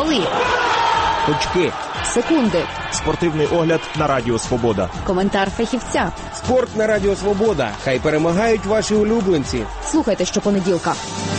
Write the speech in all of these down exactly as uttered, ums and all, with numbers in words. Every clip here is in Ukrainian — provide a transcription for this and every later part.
Голи. Точки. Секунди. Спортивний огляд на Радіо Свобода. Коментар фахівця. Спорт на Радіо Свобода. Хай перемагають ваші улюбленці. Слухайте щопонеділка.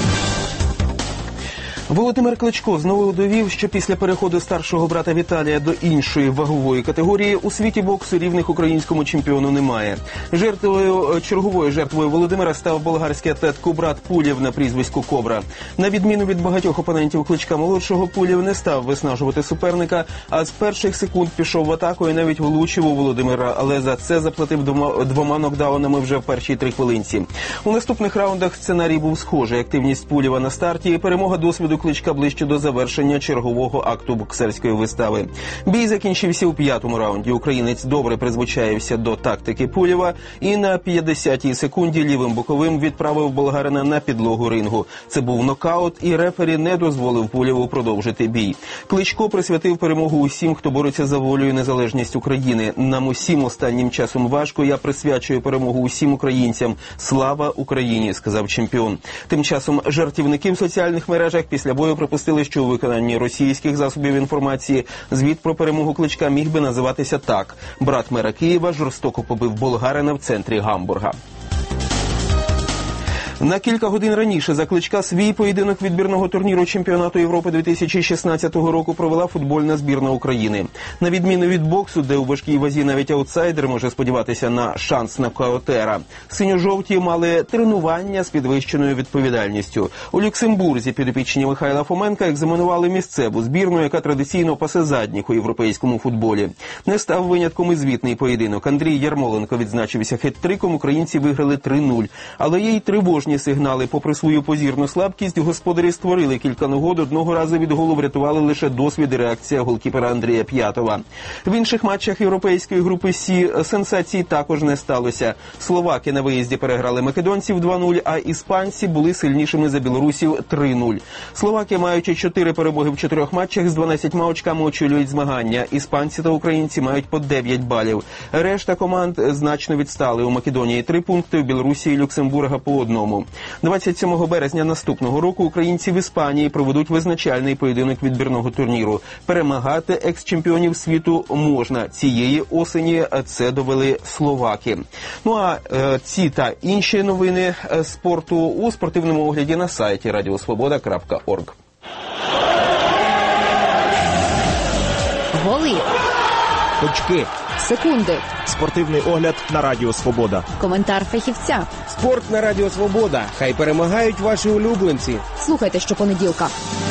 Володимир Кличко знову довів, що після переходу старшого брата Віталія до іншої вагової категорії у світі боксу рівних українському чемпіону немає. Жертвою, черговою жертвою Володимира став болгарський атлет Кубрат Пулєв на прізвиську Кобра. На відміну від багатьох опонентів Кличка-молодшого, Пулєв не став виснажувати суперника, а з перших секунд пішов в атаку і навіть влучив у Володимира, але за це заплатив двома, двома нокдаунами вже в першій три хвилинці. У наступних раундах сценарій був схожий. Активність Пулєва на старті і перемога досвіду Кличка ближче до завершення чергового акту боксерської вистави. Бій закінчився у п'ятому раунді. Українець добре призвичаєвся до тактики Пулєва і на п'ятдесятій секунді лівим боковим відправив болгарина на підлогу рингу. Це був нокаут, і рефері не дозволив Пулєву продовжити бій. Кличко присвятив перемогу усім, хто бореться за волю і незалежність України. Нам усім останнім часом важко, я присвячую перемогу усім українцям. Слава Україні, сказав чемпіон. Тим часом жартівники в соціальних мережах після бою припустили, що у виконанні російських засобів інформації звіт про перемогу Кличка міг би називатися так: брат мера Києва жорстоко побив болгарина в центрі Гамбурга. На кілька годин раніше за Кличка свій поєдинок відбірного турніру чемпіонату Європи дві тисячі шістнадцятого року провела футбольна збірна України. На відміну від боксу, де у важкій вазі навіть аутсайдер може сподіватися на шанс нокаутера, синьо-жовті мали тренування з підвищеною відповідальністю. У Люксембурзі підопічні Михайла Фоменка екзаменували місцеву збірну, яка традиційно пасе задніх у європейському футболі. Не став винятком і звітний поєдинок. Андрій Ярмоленко відзначився хет-триком, українці виграли три нуль. Але є й тривожні сигнали. Попри свою позірну слабкість, господарі створили кілька нагод. Одного разу від голу врятували лише досвід і реакція голкіпера Андрія П'ятова. В інших матчах європейської групи Сі сенсації також не сталося. Словаки на виїзді переграли македонців два нуль, а іспанці були сильнішими за білорусів три нуль. Словаки, маючи чотири перемоги в чотирьох матчах, з дванадцятьма очками очолюють змагання. Іспанці та українці мають по дев'ять балів. Решта команд значно відстали. У Македонії три пункти, у Білорусі і Люксембурга по одному. двадцять сьомого березня наступного року українці в Іспанії проведуть визначальний поєдинок відбірного турніру. Перемагати екс-чемпіонів світу можна. Цієї осені це довели словаки. Ну а е, ці та інші новини спорту у спортивному огляді на сайті радіосвобода крапка орг. Голи. Точки. Секунди. Спортивний огляд на Радіо Свобода. Коментар фахівця. Спорт на Радіо Свобода. Хай перемагають ваші улюбленці. Слухайте щопонеділка.